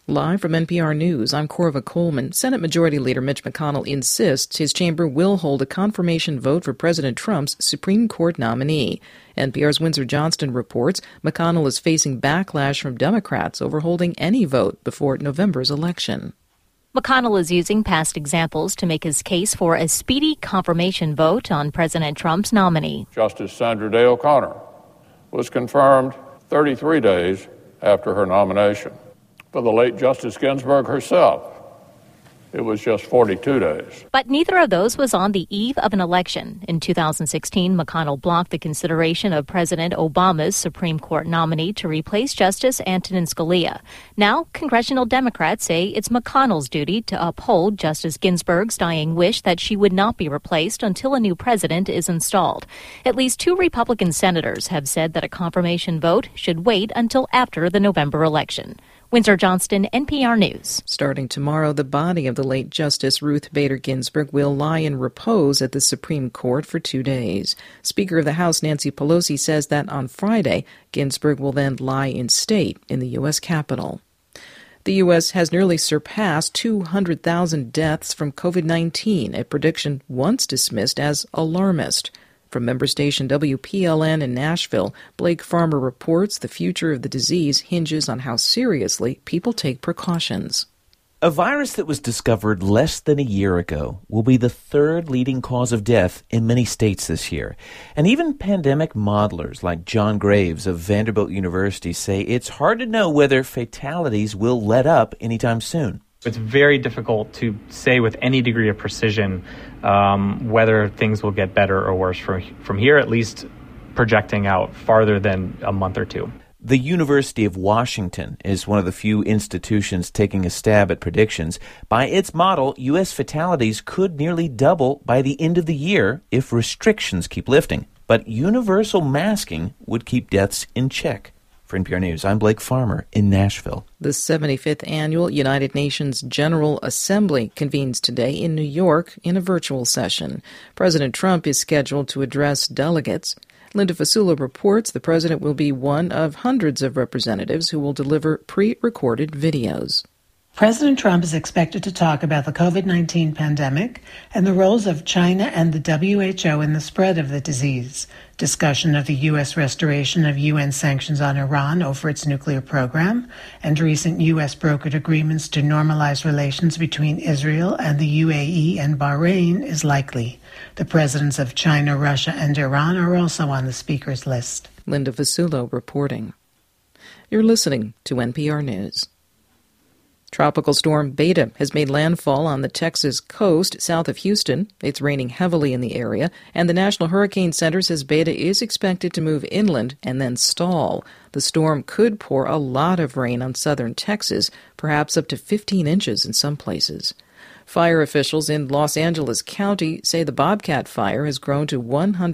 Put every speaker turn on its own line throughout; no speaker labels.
Live from NPR News, I'm Corva Coleman. Senate Majority Leader Mitch McConnell insists his chamber will hold a confirmation vote for President Trump's Supreme Court nominee. NPR's Windsor Johnston reports McConnell is facing backlash from Democrats over holding any vote before November's election.
McConnell is using past examples to make his case for a speedy confirmation vote on President Trump's nominee.
Justice Sandra Day O'Connor was confirmed 33 days after her nomination. For the late Justice Ginsburg herself, it was just 42 days.
But neither of those was on the eve of an election. In 2016, McConnell blocked the consideration of President Obama's Supreme Court nominee to replace Justice Antonin Scalia. Now, congressional Democrats say it's McConnell's duty to uphold Justice Ginsburg's dying wish that she would not be replaced until a new president is installed. At least 2 Republican senators have said that a confirmation vote should wait until after the November election. Windsor Johnston, NPR News.
Starting tomorrow, the body of the late Justice Ruth Bader Ginsburg will lie in repose at the Supreme Court for 2 days. Speaker of the House Nancy Pelosi says that on Friday, Ginsburg will then lie in state in the U.S. Capitol. The U.S. has nearly surpassed 200,000 deaths from COVID-19, a prediction once dismissed as alarmist. From member station WPLN in Nashville, Blake Farmer reports the future of the disease hinges on how seriously people take precautions.
A virus that was discovered less than a year ago will be the 3rd leading cause of death in many states this year. And even pandemic modelers like John Graves of Vanderbilt University say it's hard to know whether fatalities will let up anytime soon.
It's very difficult to say with any degree of precision whether things will get better or worse from here, at least projecting out farther than a month or 2.
The University of Washington is one of the few institutions taking a stab at predictions. By its model, U.S. fatalities could nearly double by the end of the year if restrictions keep lifting. But universal masking would keep deaths in check. For NPR News, I'm Blake Farmer in Nashville.
The 75th Annual United Nations General Assembly convenes today in New York in a virtual session. President Trump is scheduled to address delegates. Linda Fasula reports the president will be one of hundreds of representatives who will deliver pre-recorded videos.
President Trump is expected to talk about the COVID-19 pandemic and the roles of China and the WHO in the spread of the disease, discussion of the U.S. restoration of UN sanctions on Iran over its nuclear program, and recent U.S. brokered agreements to normalize relations between Israel and the UAE and Bahrain is likely. The presidents of China, Russia, and Iran are also on the speaker's list.
Linda Fasula reporting. You're listening to NPR News. Tropical storm Beta has made landfall on the Texas coast south of Houston. It's raining heavily in the area, and the National Hurricane Center says Beta is expected to move inland and then stall. The storm could pour a lot of rain on southern Texas, perhaps up to 15 inches in some places. Fire officials in Los Angeles County say the Bobcat fire has grown to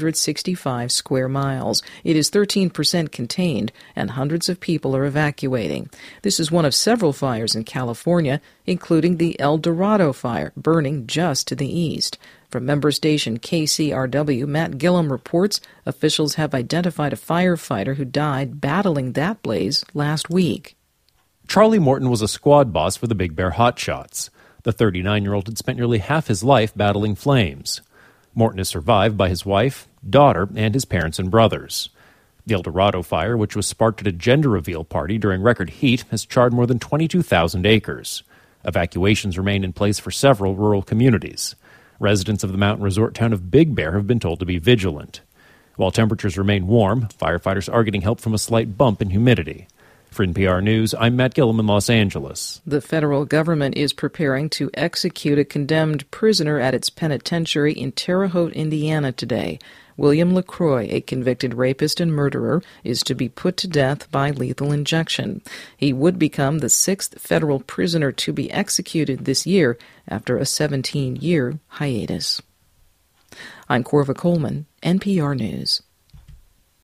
165 square miles. It is 13% contained, and hundreds of people are evacuating. This is one of several fires in California, including the El Dorado fire, burning just to the east. From member station KCRW, Matt Gillum reports officials have identified a firefighter who died battling that blaze last week.
Charlie Morton was a squad boss for the Big Bear Hotshots. The 39-year-old had spent nearly half his life battling flames. Morton is survived by his wife, daughter, and his parents and brothers. The El Dorado fire, which was sparked at a gender reveal party during record heat, has charred more than 22,000 acres. Evacuations remain in place for several rural communities. Residents of the mountain resort town of Big Bear have been told to be vigilant. While temperatures remain warm, firefighters are getting help from a slight bump in humidity. For NPR News, I'm Matt Gillum in Los Angeles.
The federal government is preparing to execute a condemned prisoner at its penitentiary in Terre Haute, Indiana today. William LaCroix, a convicted rapist and murderer, is to be put to death by lethal injection. He would become the 6th federal prisoner to be executed this year after a 17-year hiatus. I'm Corva Coleman, NPR News.